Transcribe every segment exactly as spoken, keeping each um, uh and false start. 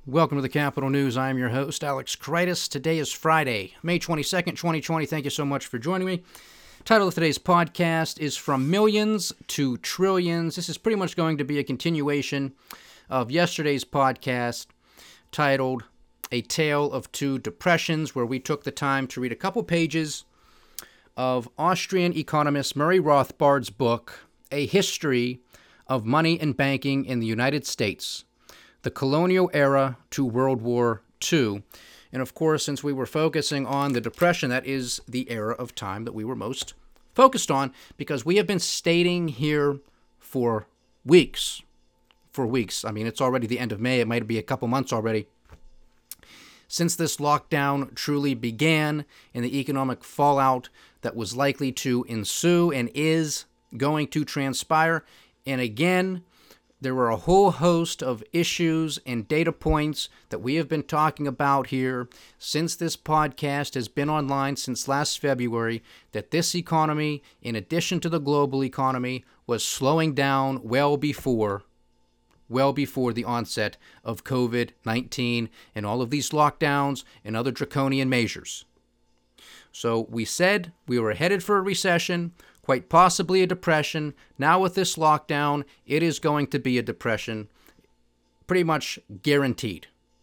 Welcome to the Capital News. I am your host, Alex Kreitis. Today is Friday, May twenty-second, twenty twenty. Thank you so much for joining me. Title of today's podcast is From Millions to Trillions. This is pretty much going to be a continuation of yesterday's podcast titled A Tale of Two Depressions, where we took the time to read a couple pages of Austrian economist Murray Rothbard's book, A History of Money and Banking in the United States, the Colonial Era to World War Two. And of course, since we were focusing on the Depression, that is the era of time that we were most focused on, because we have been stating here for weeks. For weeks. I mean, it's already the end of May. It might be a couple months already since this lockdown truly began, and the economic fallout that was likely to ensue and is going to transpire. And again, there were a whole host of issues and data points that we have been talking about here since this podcast has been online since last February, that this economy, in addition to the global economy, was slowing down well before, well before the onset of covid nineteen and all of these lockdowns and other draconian measures. So we said we were headed for a recession, quite possibly a depression. Now with this lockdown, it is going to be a depression, pretty much guaranteed.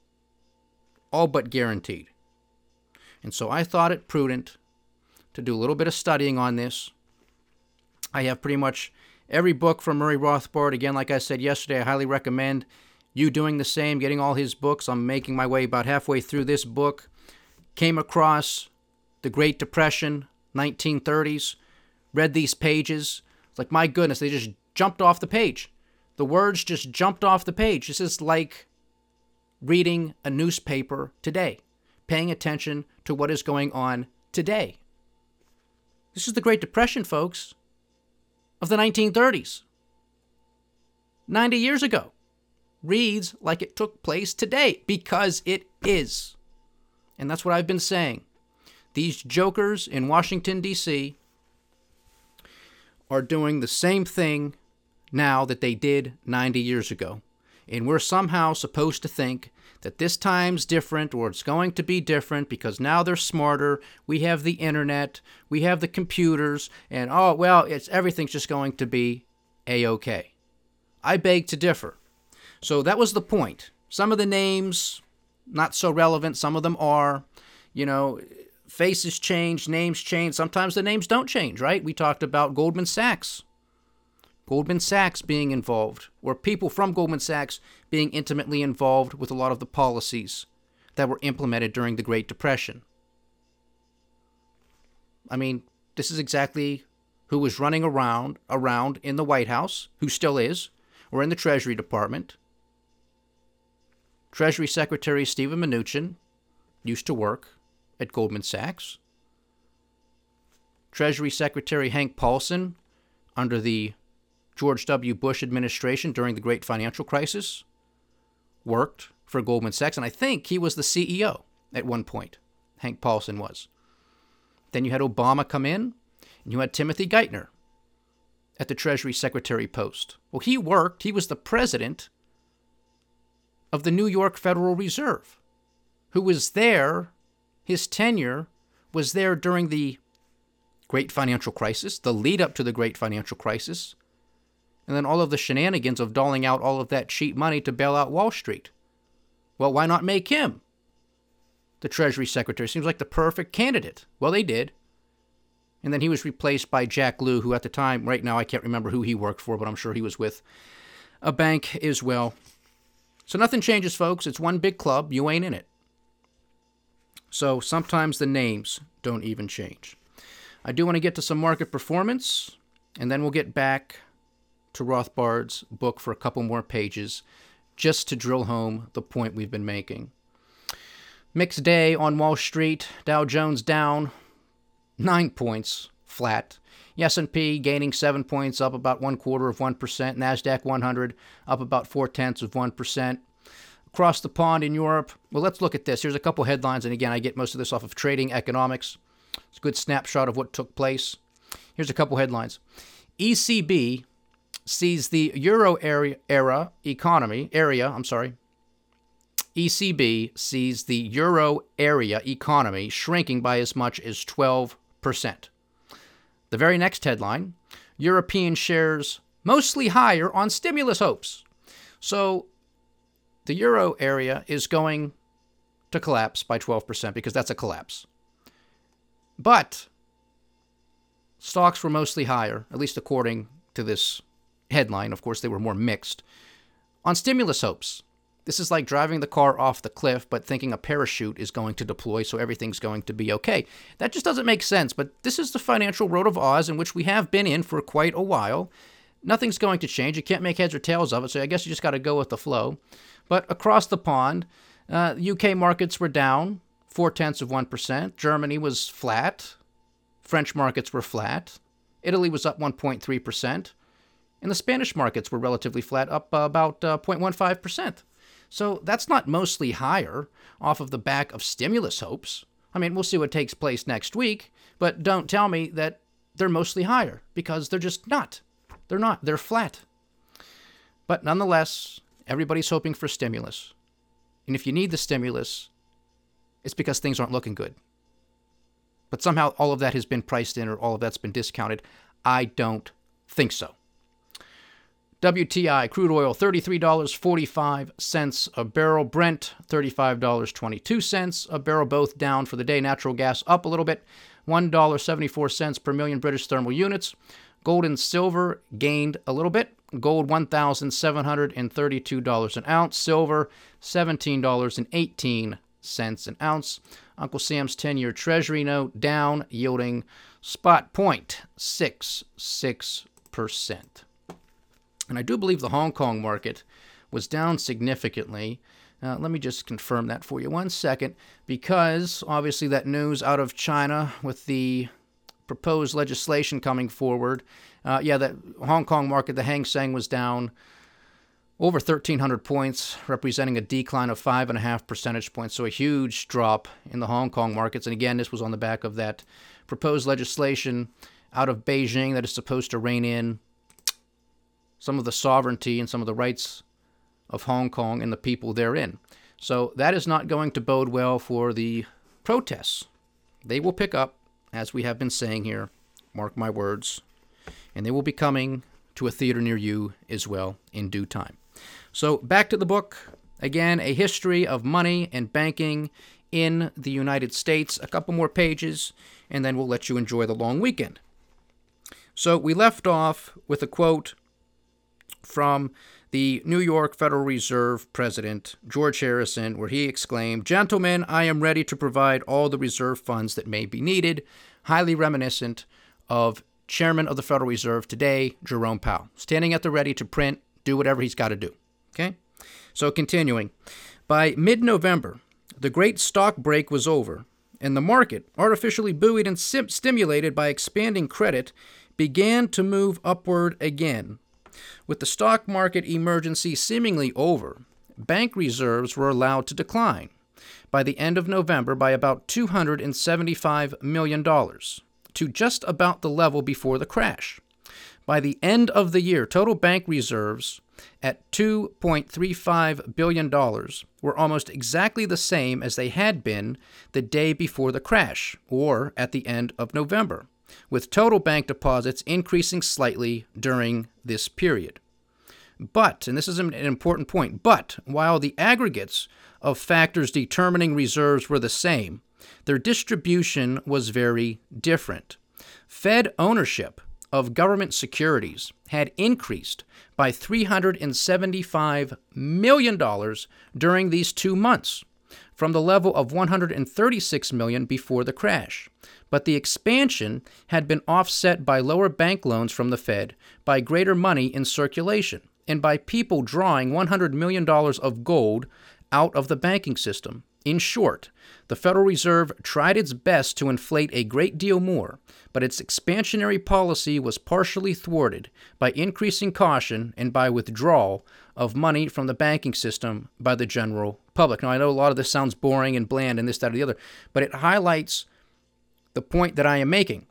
All but guaranteed. And so I thought it prudent to do a little bit of studying on this. I have pretty much every book from Murray Rothbard. Again, like I said yesterday, I highly recommend you doing the same, getting all his books. I'm making my way about halfway through this book. Came across the Great Depression, nineteen thirties. Read these pages. It's like, my goodness, they just jumped off the page. The words just jumped off the page. This is like reading a newspaper today, paying attention to what is going on today. This is the Great Depression, folks, of the nineteen thirties. ninety years ago. Reads like it took place today, because it is. And that's what I've been saying. These jokers in Washington, D C are doing the same thing now that they did ninety years ago. And we're somehow supposed to think that this time's different, or it's going to be different because now they're smarter. We have the internet, we have the computers, and oh, well, it's everything's just going to be A-okay. I beg to differ. So that was the point. Some of the names, not so relevant. Some of them are, you know, faces change, names change. Sometimes the names don't change, right? We talked about Goldman Sachs. Goldman Sachs being involved, or people from Goldman Sachs being intimately involved with a lot of the policies that were implemented during the Great Depression. I mean, this is exactly who was running around around in the White House, who still is, or in the Treasury Department. Treasury Secretary Steven Mnuchin used to work at Goldman Sachs. Treasury Secretary Hank Paulson, under the George W. Bush administration during the Great Financial Crisis, worked for Goldman Sachs, and I think he was the C E O at one point. Hank Paulson was. Then you had Obama come in, and you had Timothy Geithner at the Treasury Secretary post. Well, he worked, he was the president of the New York Federal Reserve, who was there. His tenure was there during the Great Financial Crisis, the lead up to the Great Financial Crisis, and then all of the shenanigans of doling out all of that cheap money to bail out Wall Street. Well, why not make him the Treasury Secretary? Seems like the perfect candidate. Well, they did. And then he was replaced by Jack Lew, who at the time, right now I can't remember who he worked for, but I'm sure he was with a bank as well. So nothing changes, folks. It's one big club. You ain't in it. So sometimes the names don't even change. I do want to get to some market performance, and then we'll get back to Rothbard's book for a couple more pages, just to drill home the point we've been making. Mixed day on Wall Street. Dow Jones down nine points, flat. The S and P gaining seven points, up about one quarter of one percent. NASDAQ one hundred up about four tenths of one percent. Across the pond in Europe, well, let's look at this. Here's a couple headlines, and again, I get most of this off of Trading Economics. It's a good snapshot of what took place. Here's a couple headlines. E C B sees the euro area, era economy area, I'm sorry, E C B sees the euro area economy shrinking by as much as twelve percent. The very next headline, European shares mostly higher on stimulus hopes. So the euro area is going to collapse by twelve percent because that's a collapse. But stocks were mostly higher, at least according to this headline. Of course, they were more mixed, on stimulus hopes. This is like driving the car off the cliff, but thinking a parachute is going to deploy, so everything's going to be okay. That just doesn't make sense, but this is the financial road of Oz in which we have been in for quite a while. Nothing's going to change. You can't make heads or tails of it, so I guess you just got to go with the flow. But across the pond, uh, U K markets were down four-tenths of one percent. Germany was flat. French markets were flat. Italy was up one point three percent. And the Spanish markets were relatively flat, up uh, about uh, zero point one five percent. So that's not mostly higher off of the back of stimulus hopes. I mean, we'll see what takes place next week, but don't tell me that they're mostly higher, because they're just not. They're not. They're flat. But nonetheless, everybody's hoping for stimulus. And if you need the stimulus, it's because things aren't looking good. But somehow all of that has been priced in, or all of that's been discounted. I don't think so. W T I, crude oil, thirty-three dollars and forty-five cents a barrel. Brent, thirty-five dollars and twenty-two cents a barrel, both down for the day. Natural gas up a little bit, one dollar and seventy-four cents per million British thermal units. Gold and silver gained a little bit. Gold, one thousand seven hundred thirty-two dollars an ounce. Silver, seventeen dollars and eighteen cents an ounce. Uncle Sam's ten-year Treasury note down, yielding spot zero point six six percent. And I do believe the Hong Kong market was down significantly. Uh, let me just confirm that for you one second, because obviously that news out of China with the proposed legislation coming forward, uh, yeah, that Hong Kong market, the Hang Seng was down over thirteen hundred points, representing a decline of five and a half percentage points. So a huge drop in the Hong Kong markets. And again, this was on the back of that proposed legislation out of Beijing that is supposed to rein in some of the sovereignty and some of the rights of Hong Kong and the people therein. So that is not going to bode well for the protests. They will pick up, as we have been saying here, mark my words, and they will be coming to a theater near you as well in due time. So back to the book. Again, a history of money and banking in the United States. A couple more pages, and then we'll let you enjoy the long weekend. So we left off with a quote from the New York Federal Reserve President, George Harrison, where he exclaimed, "Gentlemen, I am ready to provide all the reserve funds that may be needed," highly reminiscent of Chairman of the Federal Reserve today, Jerome Powell, standing at the ready to print, do whatever he's got to do. Okay? So continuing, by mid-November, the great stock break was over, and the market, artificially buoyed and sim- stimulated by expanding credit, began to move upward again. With the stock market emergency seemingly over, bank reserves were allowed to decline by the end of November by about two hundred seventy-five million dollars to just about the level before the crash. By the end of the year, total bank reserves at two point three five billion dollars were almost exactly the same as they had been the day before the crash, or at the end of November, with total bank deposits increasing slightly during this period. But, and this is an important point, but while the aggregates of factors determining reserves were the same, their distribution was very different. Fed ownership of government securities had increased by three hundred seventy-five million dollars during these two months, from the level of one hundred thirty-six million dollars before the crash. But the expansion had been offset by lower bank loans from the Fed, by greater money in circulation, and by people drawing one hundred million dollars of gold out of the banking system. In short, the Federal Reserve tried its best to inflate a great deal more, but its expansionary policy was partially thwarted by increasing caution and by withdrawal of money from the banking system by the general public. Now, I know a lot of this sounds boring and bland and this, that, or the other, but it highlights the point that I am making.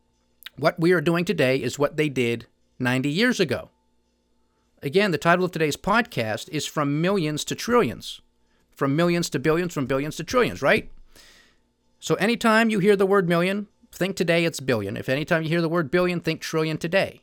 What we are doing today is what they did ninety years ago. Again, the title of today's podcast is From Millions to Trillions. From millions to billions, from billions to trillions, right? So anytime you hear the word million, think today it's billion. If anytime you hear the word billion, think trillion today.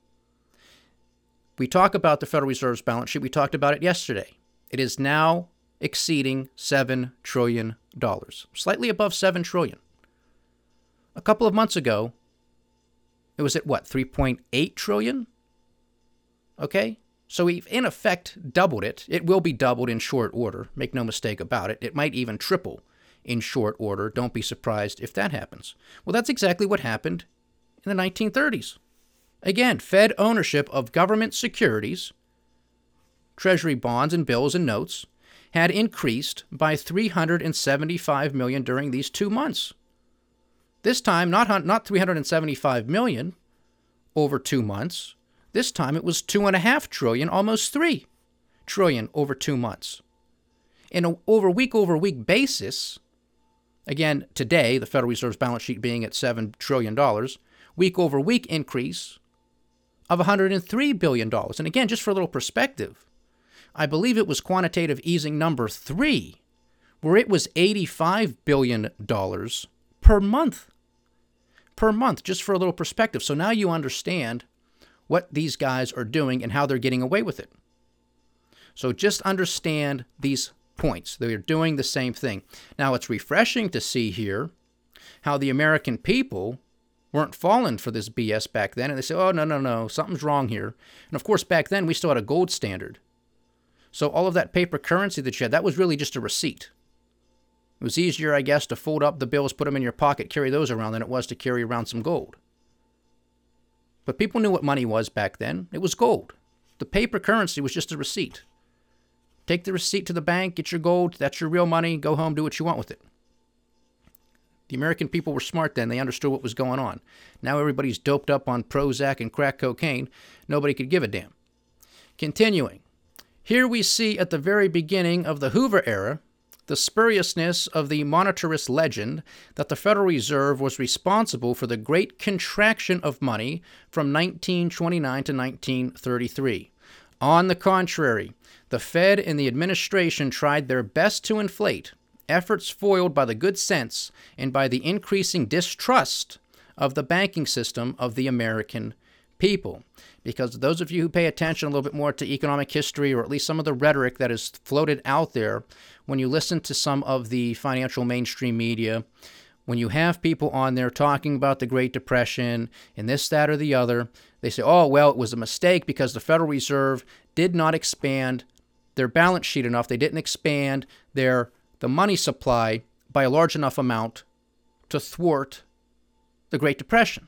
We talk about the Federal Reserve's balance sheet. We talked about it yesterday. It is now exceeding seven trillion dollars, slightly above seven trillion dollars. A couple of months ago, it was at what, three point eight trillion dollars? Okay? So we've, in effect, doubled it. It will be doubled in short order. Make no mistake about it. It might even triple in short order. Don't be surprised if that happens. Well, that's exactly what happened in the nineteen thirties. Again, Fed ownership of government securities, treasury bonds and bills and notes, had increased by three hundred seventy-five million dollars during these two months. This time, not, not three hundred seventy-five million dollars over two months. This time it was two point five trillion dollars, almost three trillion dollars over two months. In a over week-over-week basis, again, today, the Federal Reserve's balance sheet being at seven trillion dollars, week-over-week increase of one hundred three billion dollars. And again, just for a little perspective, I believe it was quantitative easing number three, where it was eighty-five billion dollars per month. Per month, just for a little perspective. So now you understand what these guys are doing and how they're getting away with it. So just understand these points. They're doing the same thing. Now, it's refreshing to see here how the American people weren't falling for this B S back then. And they say, oh, no, no, no, something's wrong here. And of course, back then, we still had a gold standard. So all of that paper currency that you had, that was really just a receipt. It was easier, I guess, to fold up the bills, put them in your pocket, carry those around than it was to carry around some gold. But people knew what money was back then. It was gold. The paper currency was just a receipt. Take the receipt to the bank, get your gold, that's your real money, go home, do what you want with it. The American people were smart then. They understood what was going on. Now everybody's doped up on Prozac and crack cocaine. Nobody could give a damn. Continuing. Here we see at the very beginning of the Hoover era the spuriousness of the monetarist legend that the Federal Reserve was responsible for the great contraction of money from nineteen twenty-nine to nineteen thirty-three. On the contrary, the Fed and the administration tried their best to inflate, efforts foiled by the good sense and by the increasing distrust of the banking system of the American people. Because those of you who pay attention a little bit more to economic history, or at least some of the rhetoric that is floated out there, when you listen to some of the financial mainstream media, when you have people on there talking about the Great Depression and this, that, or the other, they say, oh, well, it was a mistake because the Federal Reserve did not expand their balance sheet enough. They didn't expand their the money supply by a large enough amount to thwart the Great Depression.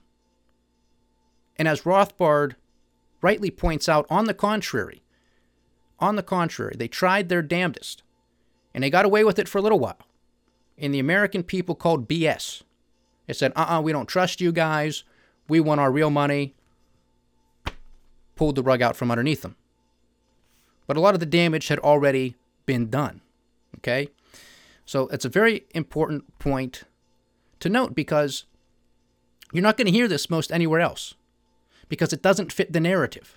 And as Rothbard rightly points out, on the contrary, on the contrary, they tried their damnedest, and they got away with it for a little while. And the American people called B S. They said, uh-uh, we don't trust you guys. We want our real money. Pulled the rug out from underneath them. But a lot of the damage had already been done. Okay? So it's a very important point to note, because you're not going to hear this most anywhere else, because it doesn't fit the narrative.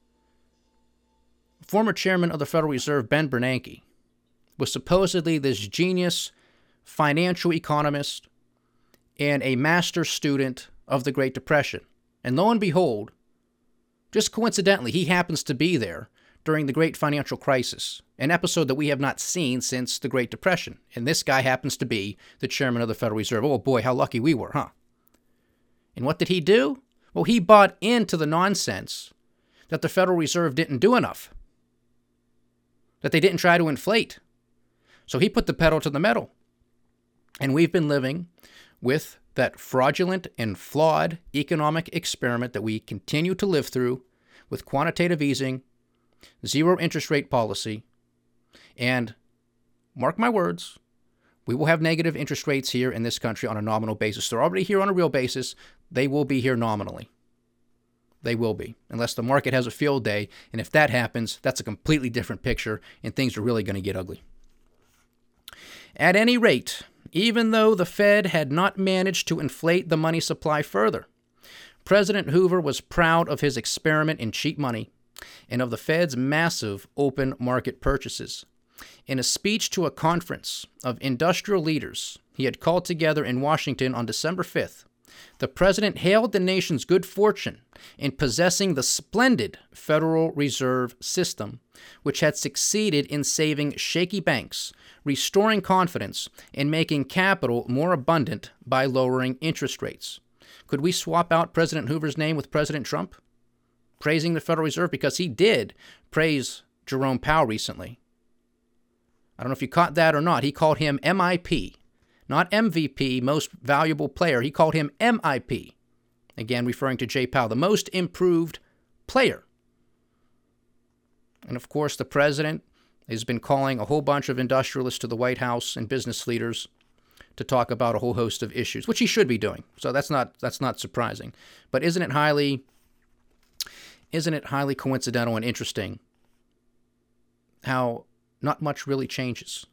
Former chairman of the Federal Reserve, Ben Bernanke, was supposedly this genius financial economist and a master student of the Great Depression. And lo and behold, just coincidentally, he happens to be there during the Great Financial Crisis, an episode that we have not seen since the Great Depression. And this guy happens to be the chairman of the Federal Reserve. Oh boy, how lucky we were, huh? And what did he do? Well, he bought into the nonsense that the Federal Reserve didn't do enough, that they didn't try to inflate. So he put the pedal to the metal. And we've been living with that fraudulent and flawed economic experiment that we continue to live through with quantitative easing, zero interest rate policy, and mark my words, we will have negative interest rates here in this country on a nominal basis. They're already here on a real basis. They will be here nominally. They will be, unless the market has a field day. And if that happens, that's a completely different picture, and things are really going to get ugly. At any rate, even though the Fed had not managed to inflate the money supply further, President Hoover was proud of his experiment in cheap money and of the Fed's massive open market purchases. In a speech to a conference of industrial leaders he had called together in Washington on December fifth, the president hailed the nation's good fortune in possessing the splendid Federal Reserve System, which had succeeded in saving shaky banks, restoring confidence, and making capital more abundant by lowering interest rates. Could we swap out President Hoover's name with President Trump? Praising the Federal Reserve, because he did praise Jerome Powell recently. I don't know if you caught that or not. He called him M I P, not M V P, most valuable player. He called him M I P, again referring to Jay Powell, the most improved player. And of course, the president has been calling a whole bunch of industrialists to the White House and business leaders to talk about a whole host of issues, which he should be doing. So that's not that's not surprising. But isn't it highly isn't it highly coincidental and interesting how not much really changes?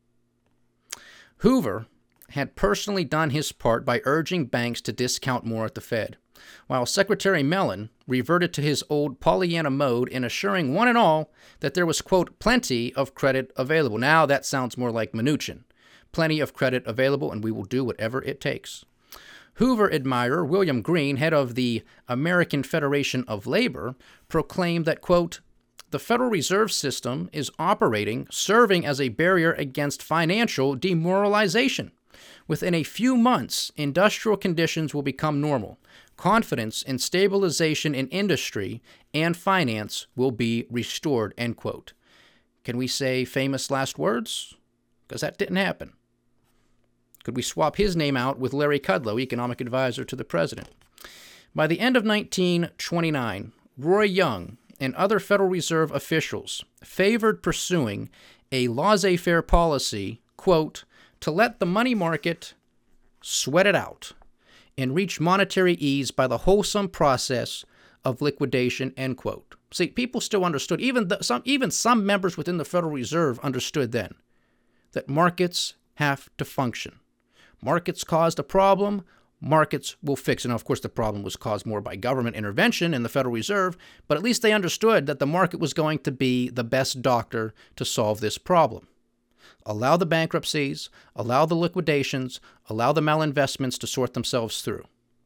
Hoover had personally done his part by urging banks to discount more at the Fed, while Secretary Mellon reverted to his old Pollyanna mode in assuring one and all that there was, quote, plenty of credit available. Now that sounds more like Mnuchin. Plenty of credit available, and we will do whatever it takes. Hoover admirer William Green, head of the American Federation of Labor, proclaimed that, quote, the Federal Reserve System is operating, serving as a barrier against financial demoralization. Within a few months, industrial conditions will become normal. Confidence and stabilization in industry and finance will be restored, end quote. Can we say famous last words? Because that didn't happen. Could we swap his name out with Larry Kudlow, economic advisor to the president? By the end of nineteen twenty-nine, Roy Young and other Federal Reserve officials favored pursuing a laissez-faire policy, quote, to let the money market sweat it out and reach monetary ease by the wholesome process of liquidation, end quote. See, people still understood, even the, some even some members within the Federal Reserve understood then that markets have to function. Markets caused a problem, markets will fix it. Now, of course, the problem was caused more by government intervention in the Federal Reserve, but at least they understood that the market was going to be the best doctor to solve this problem. Allow the bankruptcies, allow the liquidations, allow the malinvestments to sort themselves through.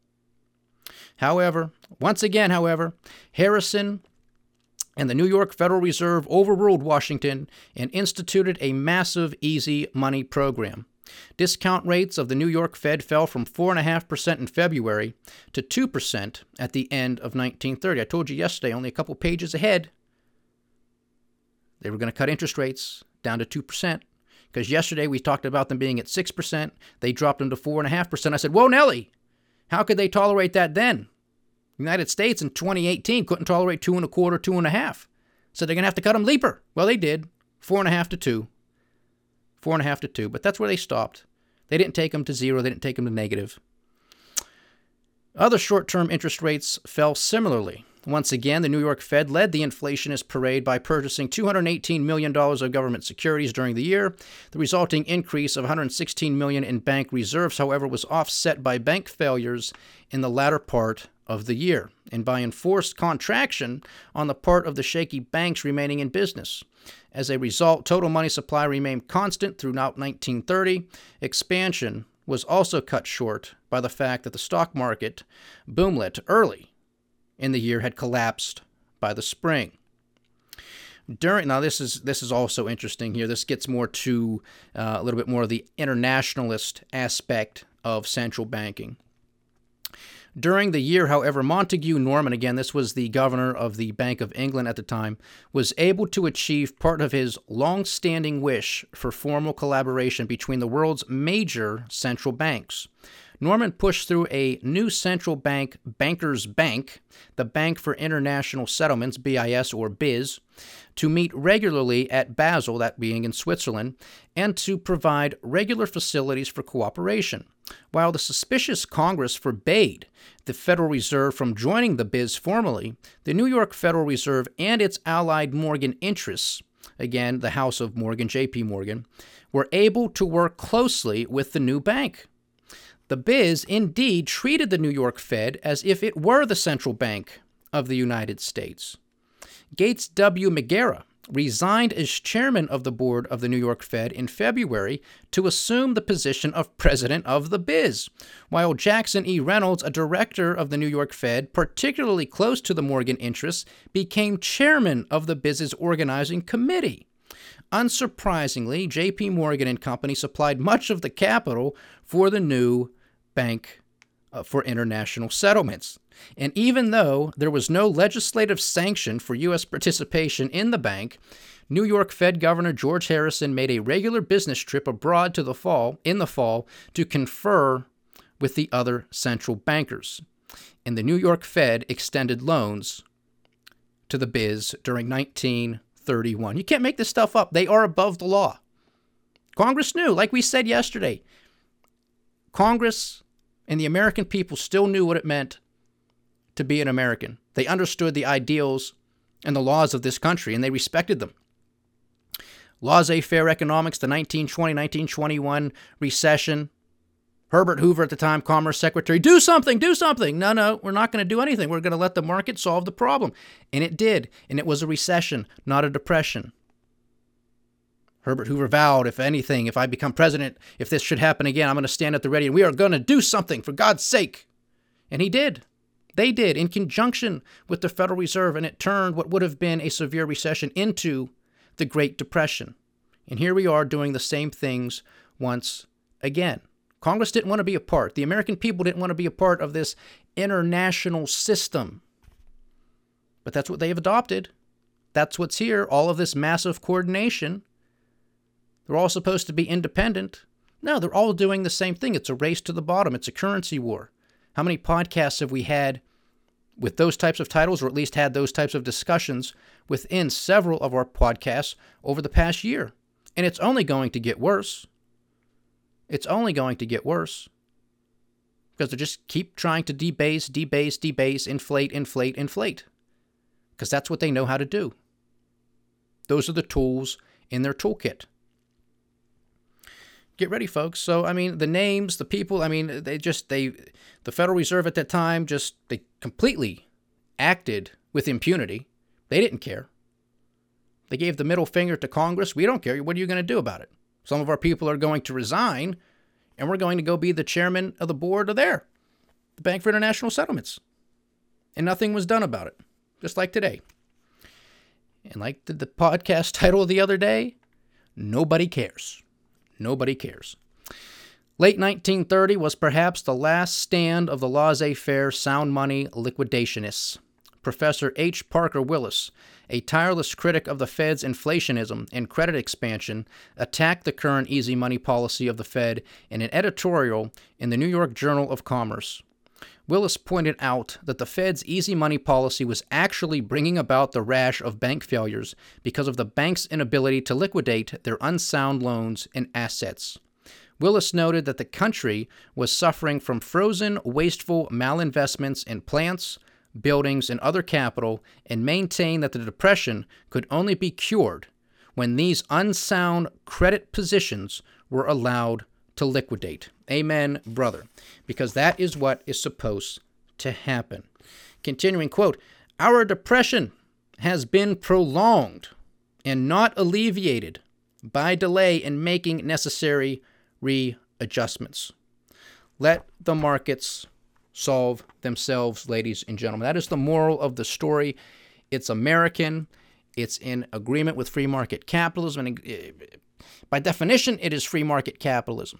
However, once again, however, Harrison and the New York Federal Reserve overruled Washington and instituted a massive easy money program. Discount rates of the New York Fed fell from four point five percent in February to two percent at the end of nineteen thirty. I told you yesterday, only a couple pages ahead, they were going to cut interest rates down to two percent. Because yesterday we talked about them being at six percent. They dropped them to four point five percent. I said, whoa, Nelly, how could they tolerate that then? The United States in twenty eighteen couldn't tolerate two and a quarter, two and a half. So they're going to have to cut them leaper. Well, they did. Four and a half to two. Four and a half to two. But that's where they stopped. They didn't take them to zero. They didn't take them to negative. Other short-term interest rates fell similarly. Once again, the New York Fed led the inflationist parade by purchasing two hundred eighteen million dollars of government securities during the year. The resulting increase of one hundred sixteen million dollars in bank reserves, however, was offset by bank failures in the latter part of the year and by enforced contraction on the part of the shaky banks remaining in business. As a result, total money supply remained constant throughout nineteen thirty. Expansion was also cut short by the fact that the stock market boomlet early in the year had collapsed by the spring. During now, this is this is also interesting here. This gets more to uh, a little bit more of the internationalist aspect of central banking. During the year, however, Montague Norman, again, this was the governor of the Bank of England at the time, was able to achieve part of his long-standing wish for formal collaboration between the world's major central banks. Norman pushed through a new central bank bankers' bank, the Bank for International Settlements, B I S or B I S, to meet regularly at Basel, that being in Switzerland, and to provide regular facilities for cooperation. While the suspicious Congress forbade the Federal Reserve from joining the B I S formally, the New York Federal Reserve and its allied Morgan interests, again, the House of Morgan, J P Morgan, were able to work closely with the new bank. The B I S indeed treated the New York Fed as if it were the central bank of the United States. Gates W. McGarrah, resigned as chairman of the board of the New York Fed in February to assume the position of president of the biz, while Jackson E. Reynolds, a director of the New York Fed, particularly close to the Morgan interests, became chairman of the biz's organizing committee. Unsurprisingly, J P. Morgan and Company supplied much of the capital for the new bank uh, for international settlements. And even though there was no legislative sanction for U S participation in the bank, New York Fed Governor George Harrison made a regular business trip abroad to the fall, in the fall to confer with the other central bankers. And the New York Fed extended loans to the biz during nineteen thirty-one. You can't make this stuff up. They are above the law. Congress knew, like we said yesterday, Congress and the American people still knew what it meant to be an American. They understood the ideals and the laws of this country, and they respected them. Laissez-faire economics, the nineteen twenty, nineteen twenty-one recession. Herbert Hoover at the time, Commerce Secretary, do something, do something. No, no, we're not going to do anything. We're going to let the market solve the problem. And it did. And it was a recession, not a depression. Herbert Hoover vowed, if anything, if I become president, if this should happen again, I'm going to stand at the ready and we are going to do something for God's sake. And he did. They did in conjunction with the Federal Reserve, and it turned what would have been a severe recession into the Great Depression. And here we are doing the same things once again. Congress didn't want to be a part. The American people didn't want to be a part of this international system. But that's what they've adopted. That's what's here, all of this massive coordination. They're all supposed to be independent. No, they're all doing the same thing. It's a race to the bottom. It's a currency war. How many podcasts have we had with those types of titles, or at least had those types of discussions within several of our podcasts over the past year? And it's only going to get worse. It's only going to get worse because they just keep trying to debase, debase, debase, inflate, inflate, inflate, because that's what they know how to do. Those are the tools in their toolkit. Get ready, folks. So, I mean, the names, the people, I mean, they just, they, the Federal Reserve at that time just, they completely acted with impunity. They didn't care. They gave the middle finger to Congress. We don't care. What are you going to do about it? Some of our people are going to resign, and we're going to go be the chairman of the board of there, the Bank for International Settlements. And nothing was done about it, just like today. And like the, the podcast title the other day, nobody cares. Nobody cares. Late nineteen thirty was perhaps the last stand of the laissez-faire sound money liquidationists. Professor H. Parker Willis, a tireless critic of the Fed's inflationism and credit expansion, attacked the current easy money policy of the Fed in an editorial in the New York Journal of Commerce. Willis pointed out that the Fed's easy money policy was actually bringing about the rash of bank failures because of the bank's inability to liquidate their unsound loans and assets. Willis noted that the country was suffering from frozen, wasteful malinvestments in plants, buildings, and other capital, and maintained that the depression could only be cured when these unsound credit positions were allowed to liquidate. Amen, brother, because that is what is supposed to happen. Continuing, quote, our depression has been prolonged and not alleviated by delay in making necessary readjustments. Let the markets solve themselves, ladies and gentlemen. That is the moral of the story. It's American. It's in agreement with free market capitalism. And by definition, it is free market capitalism.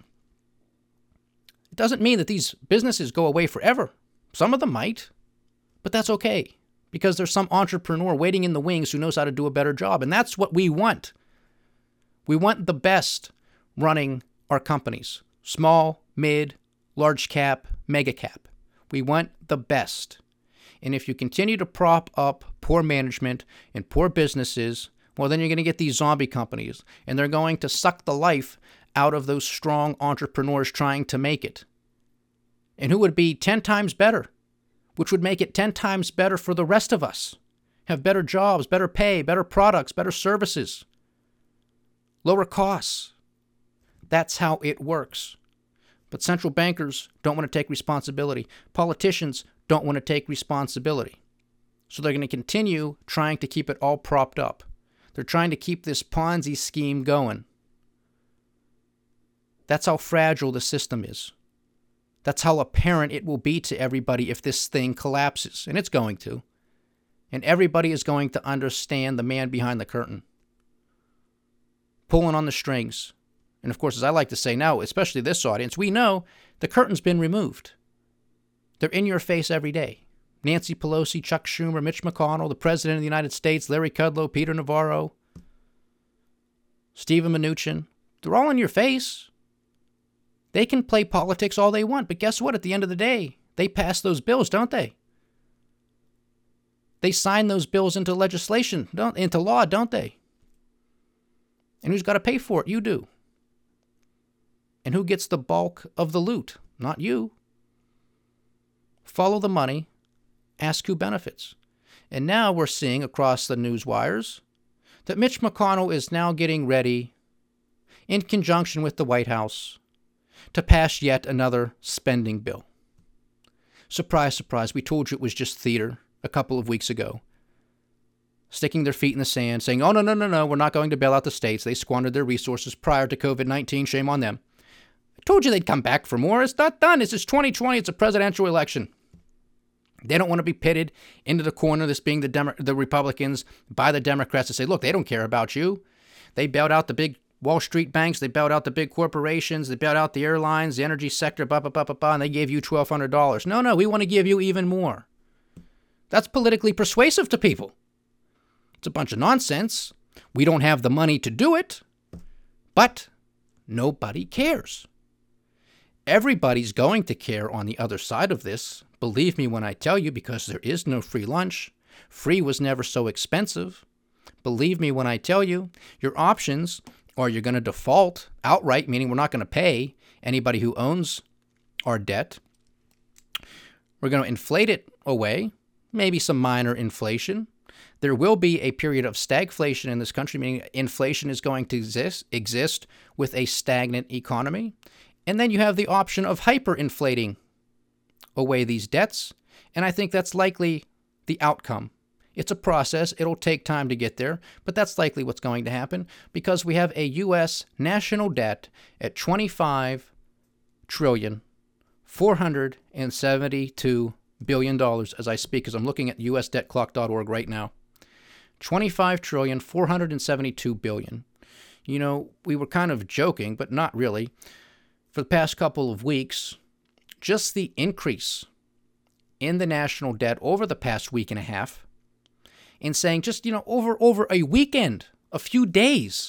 It doesn't mean that these businesses go away forever. Some of them might, but that's okay because there's some entrepreneur waiting in the wings who knows how to do a better job. And that's what we want. We want the best running our companies, small, mid, large cap, mega cap. We want the best. And if you continue to prop up poor management and poor businesses, well, then you're going to get these zombie companies, and they're going to suck the life out of those strong entrepreneurs trying to make it. And who would be ten times better, which would make it ten times better for the rest of us. Have better jobs, better pay, better products, better services, lower costs. That's how it works. But central bankers don't want to take responsibility. Politicians don't want to take responsibility. So they're going to continue trying to keep it all propped up. They're trying to keep this Ponzi scheme going. That's how fragile the system is. That's how apparent it will be to everybody if this thing collapses, and it's going to. And everybody is going to understand the man behind the curtain, pulling on the strings. And of course, as I like to say now, especially this audience, we know the curtain's been removed. They're in your face every day. Nancy Pelosi, Chuck Schumer, Mitch McConnell, the President of the United States, Larry Kudlow, Peter Navarro, Stephen Mnuchin. They're all in your face. They can play politics all they want, but guess what? At the end of the day, they pass those bills, don't they? They sign those bills into legislation, don't into law, don't they? And who's got to pay for it? You do. And who gets the bulk of the loot? Not you. Follow the money. Ask who benefits. And now we're seeing across the news wires that Mitch McConnell is now getting ready, in conjunction with the White House, to pass yet another spending bill. Surprise, surprise, we told you it was just theater a couple of weeks ago. Sticking their feet in the sand, saying, oh, no, no, no, no, we're not going to bail out the states. They squandered their resources prior to covid nineteen. Shame on them. I told you they'd come back for more. It's not done. This is twenty twenty. It's a presidential election. They don't want to be pitted into the corner, this being the Demo- the Republicans, by the Democrats to say, look, they don't care about you. They bailed out the big Wall Street banks. They bailed out the big corporations. They bailed out the airlines, the energy sector, blah, blah, blah, blah, blah, and they gave you twelve hundred dollars. No, no, we want to give you even more. That's politically persuasive to people. It's a bunch of nonsense. We don't have the money to do it, but nobody cares. Everybody's going to care on the other side of this. Believe me when I tell you, because there is no free lunch. Free was never so expensive. Believe me when I tell you, your options are you're going to default outright, meaning we're not going to pay anybody who owns our debt. We're going to inflate it away, maybe some minor inflation. There will be a period of stagflation in this country, meaning inflation is going to exist, exist with a stagnant economy. And then you have the option of hyperinflating away these debts. And I think that's likely the outcome. It's a process. It'll take time to get there, but that's likely what's going to happen because we have a U S national debt at twenty-five trillion four hundred seventy-two billion dollars as I speak, as I'm looking at U S debt clock dot org right now. twenty-five trillion four hundred seventy-two billion dollars. You know, we were kind of joking, but not really. For the past couple of weeks, just the increase in the national debt over the past week and a half, in saying just, you know, over, over a weekend, a few days,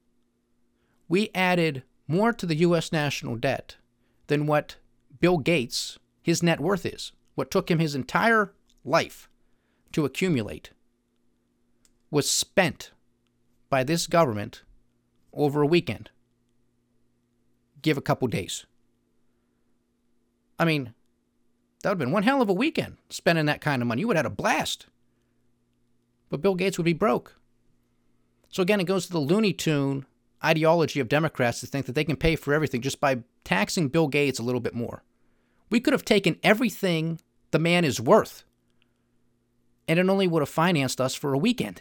we added more to the U S national debt than what Bill Gates, his net worth is, what took him his entire life to accumulate, was spent by this government over a weekend. Give a couple days. I mean, that would have been one hell of a weekend, spending that kind of money. You would have had a blast. But Bill Gates would be broke. So again, it goes to the Looney Tune ideology of Democrats to think that they can pay for everything just by taxing Bill Gates a little bit more. We could have taken everything the man is worth, and it only would have financed us for a weekend.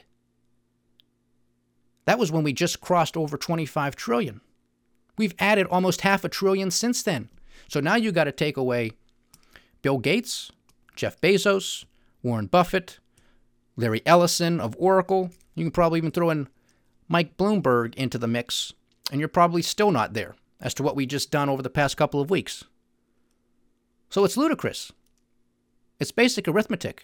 That was when we just crossed over twenty-five trillion. We've added almost half a trillion since then. So now you got to take away Bill Gates, Jeff Bezos, Warren Buffett, Larry Ellison of Oracle. You can probably even throw in Mike Bloomberg into the mix, and you're probably still not there as to what we just done over the past couple of weeks. So it's ludicrous. It's basic arithmetic.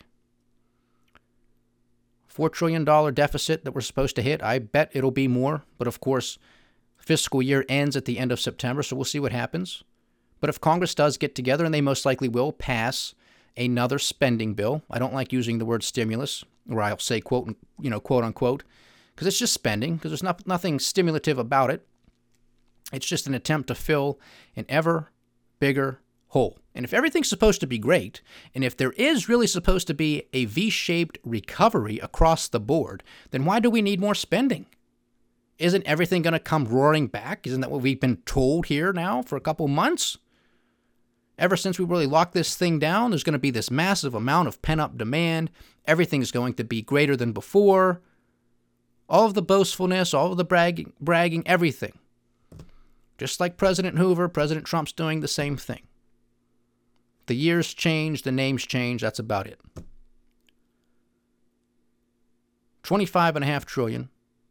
four trillion dollars deficit that we're supposed to hit. I bet it'll be more, but of course, fiscal year ends at the end of September, so we'll see what happens. But if Congress does get together, and they most likely will, pass another spending bill. I don't like using the word stimulus, or I'll say quote, you know, quote unquote, because it's just spending, because there's not, nothing stimulative about it. It's just an attempt to fill an ever bigger hole. And if everything's supposed to be great, and if there is really supposed to be a V-shaped recovery across the board, then why do we need more spending? Isn't everything going to come roaring back? Isn't that what we've been told here now for a couple months? Ever since we really locked this thing down, there's going to be this massive amount of pent-up demand. Everything's going to be greater than before. All of the boastfulness, all of the bragging, bragging, everything. Just like President Hoover, President Trump's doing the same thing. The years change, the names change, that's about it. twenty-five and a half trillion.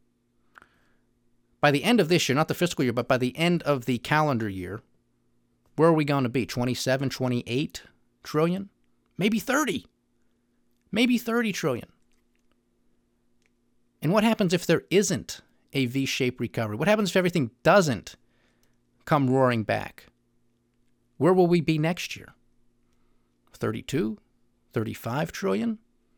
By the end of this year, not the fiscal year, but by the end of the calendar year, where are we going to be? twenty-seven, twenty-eight trillion? Maybe thirty. Maybe thirty trillion. And what happens if there isn't a V-shaped recovery? What happens if everything doesn't come roaring back? Where will we be next year? thirty-two? thirty-five trillion?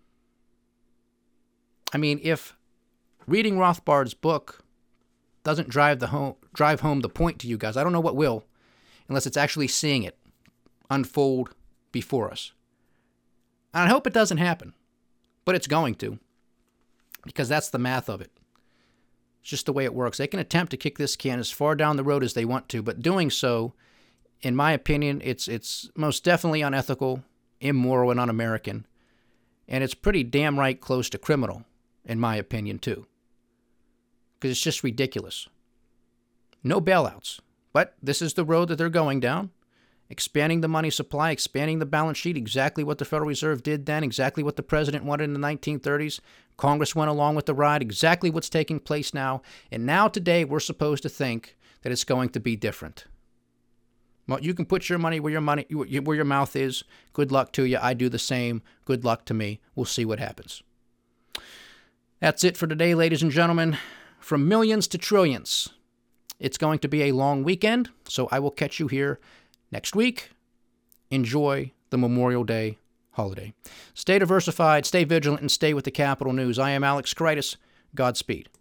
I mean, if reading Rothbard's book doesn't drive the home, drive home the point to you guys, I don't know what will, unless it's actually seeing it unfold before us. And I hope it doesn't happen, but it's going to, because that's the math of it. It's just the way it works. They can attempt to kick this can as far down the road as they want to, but doing so, in my opinion, it's it's most definitely unethical, immoral, and un-American. And it's pretty damn right close to criminal, in my opinion, too. Because it's just ridiculous. No bailouts. But this is the road that they're going down. Expanding the money supply, expanding the balance sheet, exactly what the Federal Reserve did then, exactly what the president wanted in the nineteen thirties. Congress went along with the ride, exactly what's taking place now. And now today we're supposed to think that it's going to be different. Well, you can put your money where your money where your mouth is. Good luck to you. I do the same. Good luck to me. We'll see what happens. That's it for today, ladies and gentlemen. From millions to trillions. It's going to be a long weekend, so I will catch you here next week. Enjoy the Memorial Day holiday. Stay diversified, stay vigilant, and stay with the Capital News. I am Alex Kritis. Godspeed.